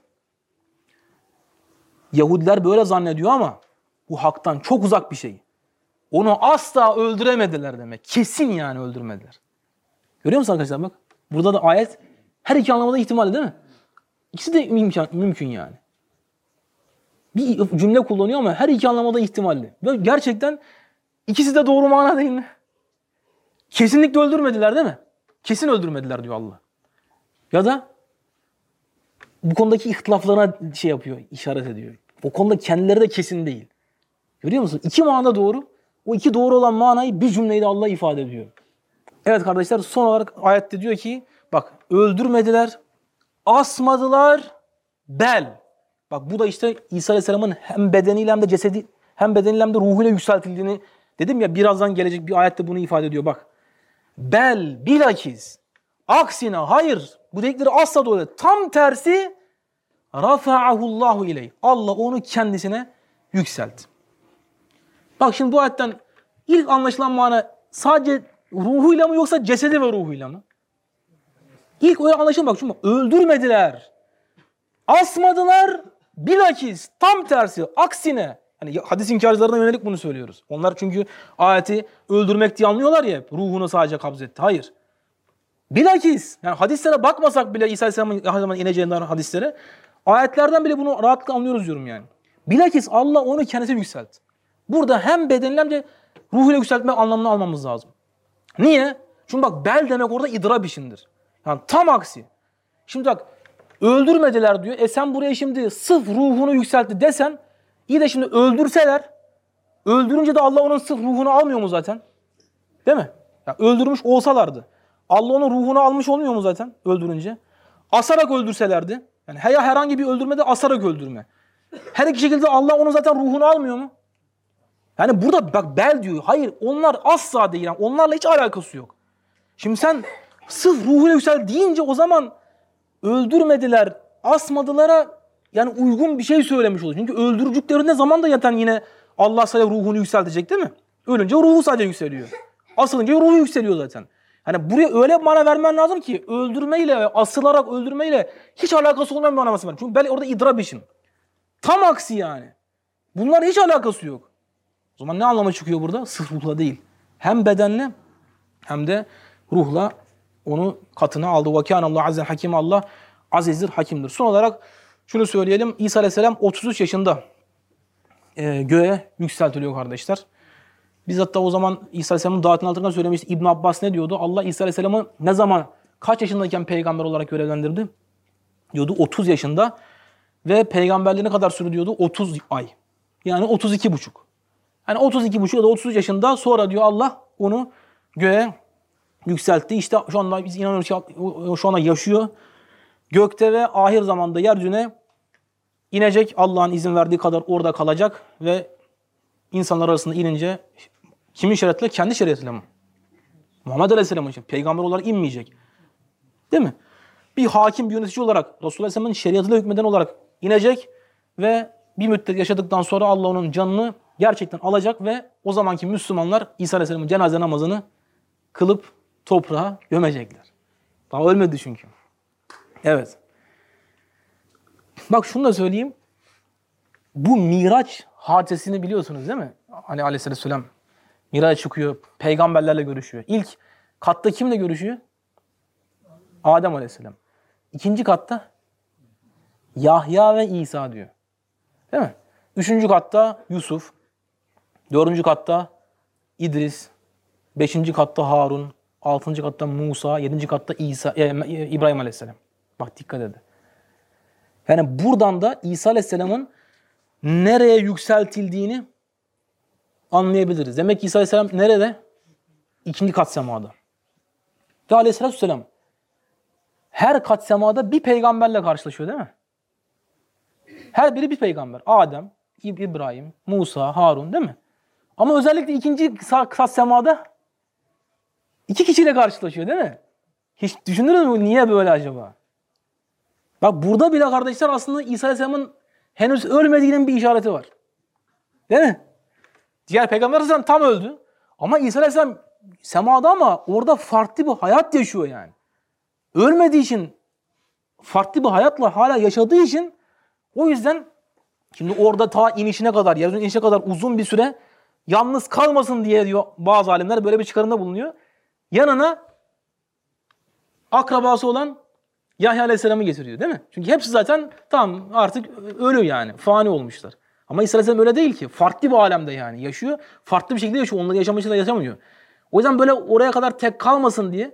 Yahudiler böyle zannediyor ama bu haktan çok uzak bir şey. Onu asla öldüremediler demek. Kesin yani öldürmediler. Görüyor musun arkadaşlar bak? Burada da ayet her iki anlamda ihtimali değil mi? İkisi de mümkün yani. Bir cümle kullanıyor ama her iki anlamda ihtimalli. Ve gerçekten ikisi de doğru mana değil mi? Kesinlikle öldürmediler değil mi? Kesin öldürmediler diyor Allah. Ya da bu konudaki ihtilaflarına şey yapıyor, işaret ediyor. O konuda kendileri de kesin değil. Görüyor musun? İki mana doğru. O iki doğru olan manayı bir cümleyle Allah ifade ediyor. Evet kardeşler, son olarak ayette diyor ki bak öldürmediler, asmadılar, bel. Bak bu da işte İsa Aleyhisselam'ın hem bedeniyle hem de cesedi, hem bedeniyle hem de ruhuyla yükseltildiğini dedim ya, birazdan gelecek bir ayette bunu ifade ediyor bak. Bel, bilakis, aksine, hayır, bu dedikleri asla doğru değil. Tam tersi, rafa'ahullahu ileyh. Allah onu kendisine yükseltti. Bak şimdi bu ayetten ilk anlaşılan mana sadece ruhuyla mı yoksa cesedi ve ruhuyla mı? İlk öyle anlaşılır bak. Çünkü öldürmediler, asmadılar, bilakis tam tersi, aksine Hani hadis inkarcılarına yönelik bunu söylüyoruz. Onlar çünkü ayeti öldürmek diye anlıyorlar ya, ruhunu sadece kabzetti. Hayır. Bilakis yani hadislere bakmasak bile İsa Aleyhisselam'ın ineceğinden hadislere, ayetlerden bile bunu rahatlıkla anlıyoruz diyorum yani. Bilakis Allah onu kendisi yükseltti. Burada hem bedenle hem de ruhuyla yükseltme anlamını almamız lazım. Niye? Çünkü bak bel demek orada idrab işindir. Yani tam aksi. Şimdi bak öldürmediler diyor. Sen buraya şimdi sırf ruhunu yükseltti desen, iyi de şimdi öldürseler, öldürünce de Allah onun sırf ruhunu almıyor mu zaten? Değil mi? Ya öldürmüş olsalardı, Allah onun ruhunu almış olmuyor mu zaten öldürünce? Asarak öldürselerdi, yani herhangi bir öldürmede asarak öldürme. Her iki şekilde Allah onun zaten ruhunu almıyor mu? Yani burada bak bel diyor. Hayır, onlar asla değil. Yani onlarla hiç alakası yok. Şimdi sen sırf ruhuyla yüksel deyince o zaman öldürmediler, asmadılara yani uygun bir şey söylemiş oluyor. Çünkü öldürücüklerinde zaman da zaten yine Allah sadece ruhunu yükseltecek değil mi? Ölünce ruhu sadece yükseliyor. Asılınca ruhu yükseliyor zaten. Hani buraya öyle bir mana vermen lazım ki öldürmeyle, asılarak öldürmeyle hiç alakası olmayan bir manası var. Çünkü belki orada idrab işin. Tam aksi yani. Bunların hiç alakası yok. O zaman ne anlama çıkıyor burada? Sırf ruhla değil. Hem bedenle hem de ruhla onu katına aldı. وَكَانَ اللّٰهُ عَزَّ hakim, Allah azizdir, hakimdir. Son olarak şunu söyleyelim. İsa Aleyhisselam 33 yaşında göğe yükseltiliyor kardeşler. Biz hatta o zaman İsa Aleyhisselam'ın davetinin altından söylemiştik. İbn Abbas ne diyordu? Allah İsa Aleyhisselam'ı ne zaman, kaç yaşındayken peygamber olarak görevlendirdi? Diyordu 30 yaşında ve peygamberliği ne kadar sürdü diyordu? 30 ay. Yani 32,5. Yani 32,5 ya da 33 yaşında sonra diyor Allah onu göğe yükseltti. İşte şu anda biz inanıyoruz ki şu anda yaşıyor. Gökte ve ahir zamanda yeryüzüne inecek. Allah'ın izin verdiği kadar orada kalacak ve insanlar arasında inince kimin şeriatıyla? Kendi şeriatıyla mı? Muhammed Aleyhisselam'ın için. Peygamber olarak inmeyecek. Değil mi? Bir hakim, bir yönetici olarak Resulullah Aleyhisselam'ın şeriatıyla hükmeden olarak inecek ve bir müddet yaşadıktan sonra Allah onun canını gerçekten alacak ve o zamanki Müslümanlar İsa Aleyhisselam'ın cenaze namazını kılıp toprağa gömecekler. Daha ölmedi çünkü. Evet. Bak şunu da söyleyeyim. Bu Miraç hadisesini biliyorsunuz değil mi? Hani Aleyhisselam Miraç çıkıyor, peygamberlerle görüşüyor. İlk katta kimle görüşüyor? Adem Aleyhisselam. İkinci katta Yahya ve İsa diyor. Değil mi? Üçüncü katta Yusuf. Dördüncü katta İdris. Beşinci katta Harun. Altıncı katta Musa. Yedinci katta İbrahim Aleyhisselam. Bak dikkat edin. Yani buradan da İsa Aleyhisselam'ın nereye yükseltildiğini anlayabiliriz. Demek ki İsa Aleyhisselam nerede? İkinci kat semada. Ve Aleyhisselatü Vesselam her kat semada bir peygamberle karşılaşıyor değil mi? Her biri bir peygamber. Adem, İbrahim, Musa, Harun değil mi? Ama özellikle ikinci kat semada iki kişiyle karşılaşıyor değil mi? Hiç düşündünüz mü niye böyle acaba? Bak burada bile kardeşler aslında İsa Aleyhisselam'ın henüz ölmediğinin bir işareti var. Değil mi? Diğer peygamber Aleyhisselam tam öldü. Ama İsa Aleyhisselam semada ama orada farklı bir hayat yaşıyor yani. Ölmediği için, farklı bir hayatla hala yaşadığı için o yüzden şimdi orada ta inişine kadar, yeryüzünün inişine kadar uzun bir süre yalnız kalmasın diye diyor bazı alimler böyle bir çıkarımda bulunuyor. Yanına akrabası olan Yahya Aleyhisselam'ı getiriyor değil mi? Çünkü hepsi zaten tam artık ölü yani. Fani olmuşlar. Ama İsa Aleyhisselam öyle değil ki. Farklı bir alemde yani yaşıyor. Farklı bir şekilde yaşıyor. Onları yaşamışlar yaşamıyor. O yüzden böyle oraya kadar tek kalmasın diye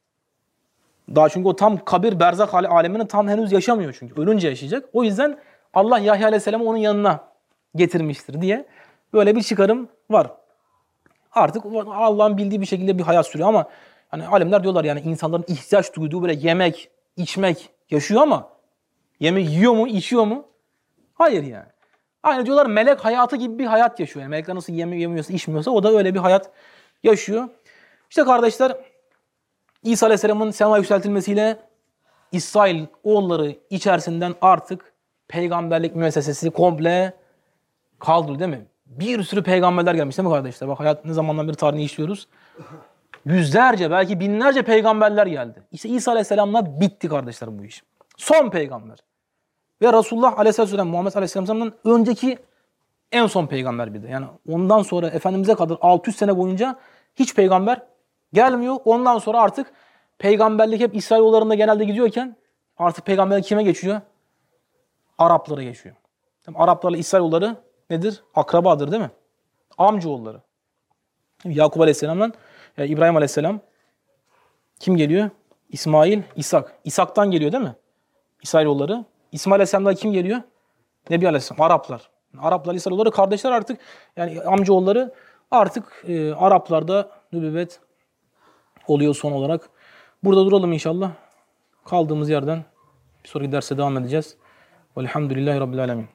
daha çünkü o tam kabir, berzak alemini tam henüz yaşamıyor çünkü. Ölünce yaşayacak. O yüzden Allah Yahya Aleyhisselam'ı onun yanına getirmiştir diye böyle bir çıkarım var. Artık Allah'ın bildiği bir şekilde bir hayat sürüyor ama hani alimler diyorlar yani insanların ihtiyaç duyduğu böyle yemek, içmek yaşıyor ama yemek yiyor mu, içiyor mu? Hayır yani. Aynı diyorlar melek hayatı gibi bir hayat yaşıyor. Yani melekler nasıl yemiyorsa, içmiyorsa o da öyle bir hayat yaşıyor. İşte kardeşler İsa Aleyhisselam'ın semaya yükseltilmesiyle İsrail oğulları içerisinden artık peygamberlik müessesesi komple kaldırıldı değil mi? Bir sürü peygamberler gelmiş değil mi kardeşler? Bak hayat ne zamandan beri tarihini işliyoruz. Yüzlerce belki binlerce peygamberler geldi. İşte İsa Aleyhisselam'la bitti kardeşler bu iş. Son peygamber. Ve Resulullah Aleyhisselam, Muhammed Aleyhisselam'dan önceki En son peygamber bir de. Yani ondan sonra Efendimiz'e kadar 600 sene boyunca hiç peygamber gelmiyor. Ondan sonra artık peygamberlik hep İsrailoğullarında genelde gidiyorken artık peygamberlik kime geçiyor? Araplara geçiyor. Araplarla İsrailoğulları nedir? Akrabadır değil mi? Amcaoğulları. Yakup Aleyhisselam'dan İbrahim Aleyhisselam kim geliyor? İsmail, İshak. İshak'tan geliyor değil mi? İsrailoğulları. İsmail Aleyhisselam'dan kim geliyor? Nebi Aleyhisselam. Araplar. Araplar, İsrailoğulları kardeşler artık yani amcaoğulları artık Araplarda nübüvvet oluyor son olarak. Burada duralım inşallah. Kaldığımız yerden bir sonraki derse devam edeceğiz. Velhamdülillahi Rabbil Alemin.